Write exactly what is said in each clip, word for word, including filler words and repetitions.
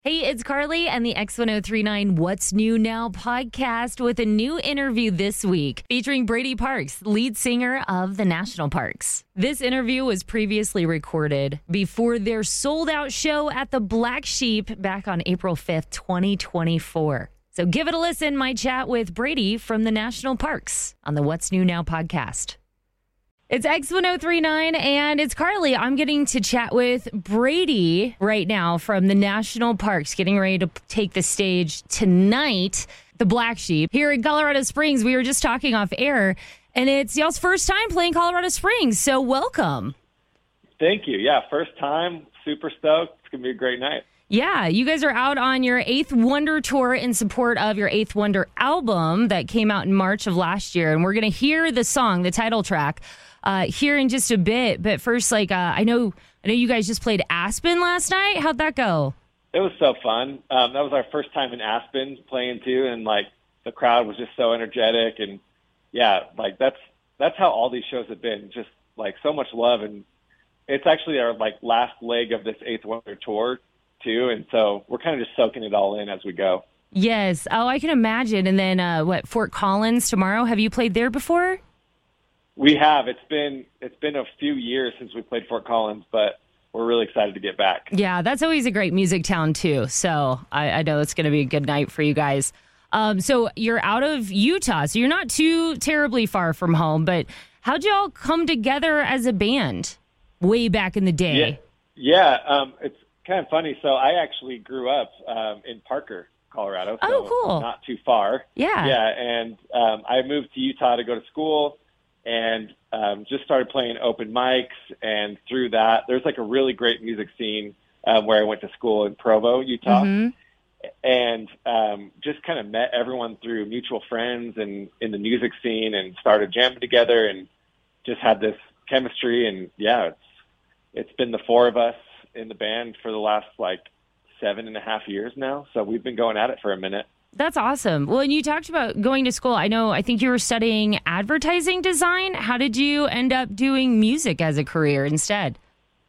Hey, it's Carly and the X ten thirty-nine What's New Now podcast with a new interview this week featuring Brady Parks, lead singer of the National Parks. This interview was previously recorded before their sold-out show at the Black Sheep back on April fifth, twenty twenty-four. So give it a listen, my chat with Brady from the National Parks on the What's New Now podcast. It's X ten thirty-nine and it's Carly. I'm getting to chat with Brady right now from the National Parks, getting ready to take the stage tonight, the Black Sheep, here in Colorado Springs. We were just talking off air, and it's y'all's first time playing Colorado Springs, so welcome. Thank you. Yeah, first time. Super stoked. It's going to be a great night. Yeah, you guys are out on your Eighth Wonder tour in support of your Eighth Wonder album that came out in March of last year, and we're going to hear the song, the title track, Uh, here in just a bit. But first, like, uh, I know I know you guys just played Aspen last night. How'd that go? It was so fun. Um, that was our first time in Aspen playing too, and like the crowd was just so energetic, and yeah, like that's that's how all these shows have been. Just like so much love, and it's actually our like last leg of this Eighth Wonder tour too, and so we're kind of just soaking it all in as we go. Yes. Oh, I can imagine. And then uh, what? Fort Collins tomorrow. Have you played there before? We have. It's been it's been a few years since we played Fort Collins, but we're really excited to get back. Yeah, that's always a great music town too. So I, I know it's going to be a good night for you guys. Um, so you're out of Utah, so you're not too terribly far from home. But how'd y'all come together as a band way back in the day? Yeah, yeah um, it's kind of funny. So I actually grew up um, in Parker, Colorado. So oh, cool. Not too far. Yeah. Yeah, and um, I moved to Utah to go to school. And um, just started playing open mics, and through that, there's like a really great music scene um, where I went to school in Provo, Utah, mm-hmm. and um, just kind of met everyone through mutual friends and in the music scene, and started jamming together, and just had this chemistry. And yeah, it's it's been the four of us in the band for the last like seven and a half years now. So we've been going at it for a minute. That's awesome. Well, and you talked about going to school. I know, I think you were studying advertising design. How did you end up doing music as a career instead?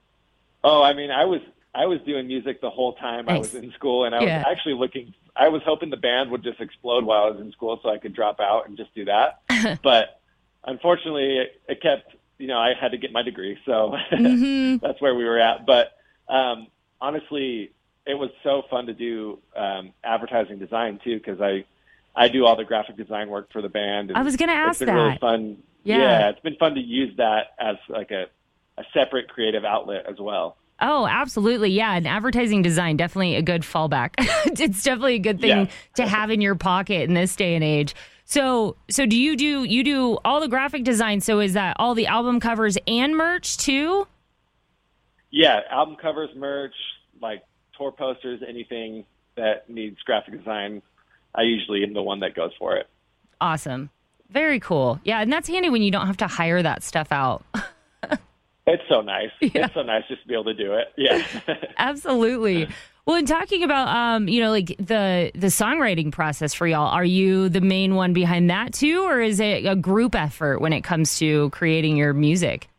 Oh, I mean, I was I was doing music the whole time nice. I was in school, and I yeah. was actually looking, I was hoping the band would just explode while I was in school so I could drop out and just do that. But unfortunately, it, it kept, you know, I had to get my degree, so mm-hmm. that's where we were at. But um, honestly, it was so fun to do um, advertising design too, because I, I do all the graphic design work for the band. And I was going to ask it's been that. Really fun. Yeah. yeah, it's been fun to use that as like a, a separate creative outlet as well. Oh, absolutely. Yeah. And advertising design, definitely a good fallback. It's definitely a good thing yeah. to have in your pocket in this day and age. So, so do you do, you do all the graphic design? So is that all the album covers and merch too? Yeah. Album covers, merch, like tour posters, anything that needs graphic design. I usually am the one that goes for it. Awesome. Very cool. Yeah. And that's handy when you don't have to hire that stuff out. It's so nice. Yeah. It's so nice just to be able to do it. Yeah. Absolutely. Well, in talking about, um, you know, like the, the songwriting process for y'all, are you the main one behind that too? Or is it a group effort when it comes to creating your music?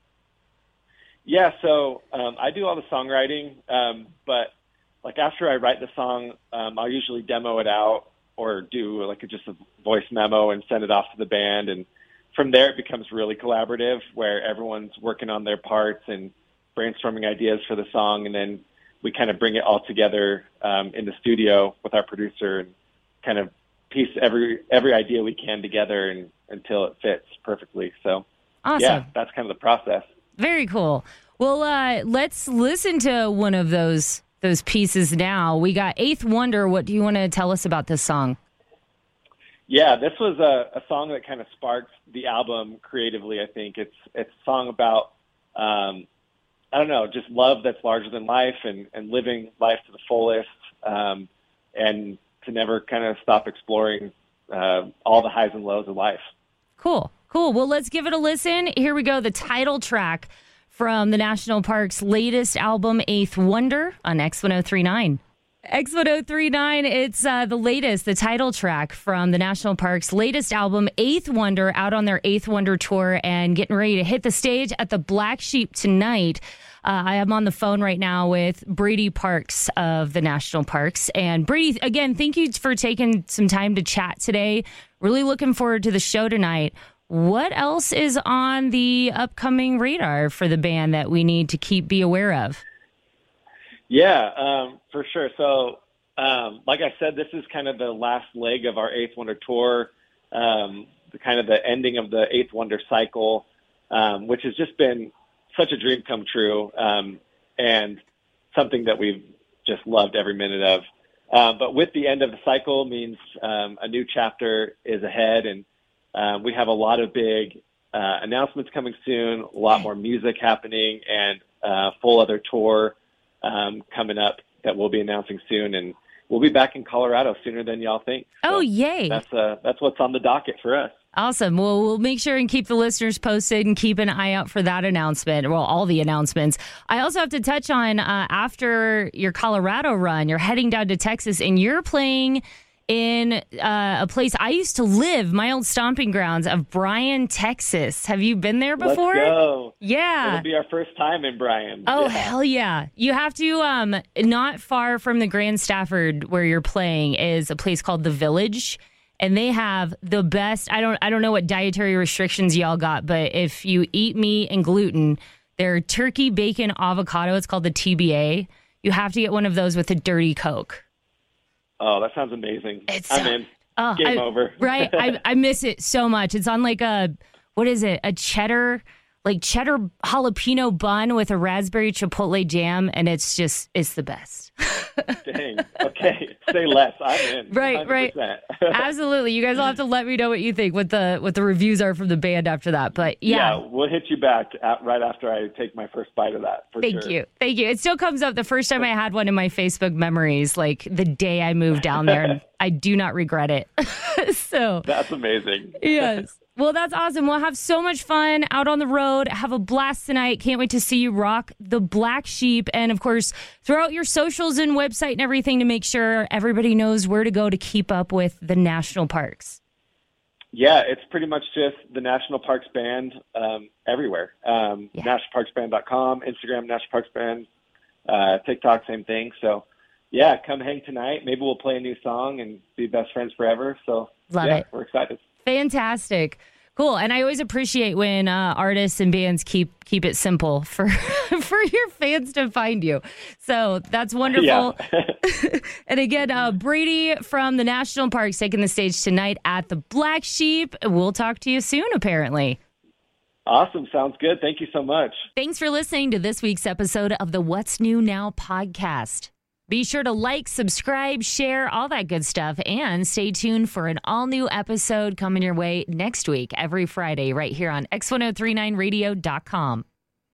Yeah. So um, I do all the songwriting, um, but like after I write the song, um, I'll usually demo it out or do like a, just a voice memo and send it off to the band. And from there, it becomes really collaborative where everyone's working on their parts and brainstorming ideas for the song. And then we kind of bring it all together um, in the studio with our producer and kind of piece every every idea we can together and, until it fits perfectly. So, awesome. Yeah, that's kind of the process. Very cool. Well, uh, let's listen to one of those those pieces now. We got Eighth Wonder. What do you want to tell us about this song? Yeah, this was a, a song that kind of sparked the album creatively, I think. It's it's a song about, um, I don't know, just love that's larger than life and, and living life to the fullest um, and to never kind of stop exploring uh, all the highs and lows of life. Cool. Cool. Well, let's give it a listen. Here we go. The title track from the National Parks' latest album, Eighth Wonder, on X ten thirty-nine. X ten thirty-nine, it's uh, the latest, the title track from the National Parks' latest album, Eighth Wonder, out on their Eighth Wonder tour and getting ready to hit the stage at the Black Sheep tonight. Uh, I am on the phone right now with Brady Parks of the National Parks. And Brady, again, thank you for taking some time to chat today. Really looking forward to the show tonight. What else is on the upcoming radar for the band that we need to keep be aware of? Yeah, um, for sure. So, um, like I said, this is kind of the last leg of our Eighth Wonder tour, um, the kind of the ending of the Eighth Wonder cycle, um, which has just been such a dream come true, um, and something that we've just loved every minute of. Um, but with the end of the cycle means um, a new chapter is ahead, and uh, we have a lot of big uh, announcements coming soon, a lot more music happening, and a full other tour um, coming up that we'll be announcing soon. And we'll be back in Colorado sooner than y'all think. So oh, yay. That's, uh, that's what's on the docket for us. Awesome. Well, we'll make sure and keep the listeners posted and keep an eye out for that announcement. Well, all the announcements. I also have to touch on uh, after your Colorado run, you're heading down to Texas and you're playing in uh, a place I used to live, my old stomping grounds of Bryan, Texas. Have you been there before? Let's go. Yeah. It'll be our first time in Bryan. Oh, yeah. hell yeah. You have to, um, not far from the Grand Stafford where you're playing is a place called The Village. And they have the best, I don't I don't know what dietary restrictions y'all got, but if you eat meat and gluten, their turkey, bacon, avocado, it's called the T B A. You have to get one of those with a dirty Coke. Oh, that sounds amazing. It's, I'm in. Uh, Game I, over. Right? I, I miss it so much. It's on like a, what is it? A cheddar, like cheddar jalapeno bun with a raspberry chipotle jam. And it's just, it's the best. Dang. Okay. Say less. I'm in. Right, one hundred percent. right. Absolutely. You guys will have to let me know what you think, what the what the reviews are from the band after that. But yeah. Yeah, we'll hit you back at, right after I take my first bite of that. For Thank sure. you. Thank you. It still comes up the first time I had one in my Facebook memories, like the day I moved down there. And I do not regret it. So that's amazing. Yes. Well, that's awesome. We'll have so much fun out on the road. Have a blast tonight. Can't wait to see you rock the Black Sheep. And, of course, throw out your socials and website and everything to make sure everybody knows where to go to keep up with the national parks. Yeah, it's pretty much just the National Parks Band um, everywhere. Um, yeah. national parks band dot com, Instagram, National Parks Band, uh, TikTok, same thing. So, yeah, come hang tonight. Maybe we'll play a new song and be best friends forever. So, Love yeah, it. We're excited. Fantastic. Cool. And I always appreciate when uh, artists and bands keep keep it simple for for your fans to find you. So that's wonderful. Yeah. And again, uh, Brady from the National Parks taking the stage tonight at the Black Sheep. We'll talk to you soon, apparently. Awesome. Sounds good. Thank you so much. Thanks for listening to this week's episode of the What's New Now podcast. Be sure to like, subscribe, share, all that good stuff, and stay tuned for an all-new episode coming your way next week, every Friday, right here on X ten thirty-nine radio dot com.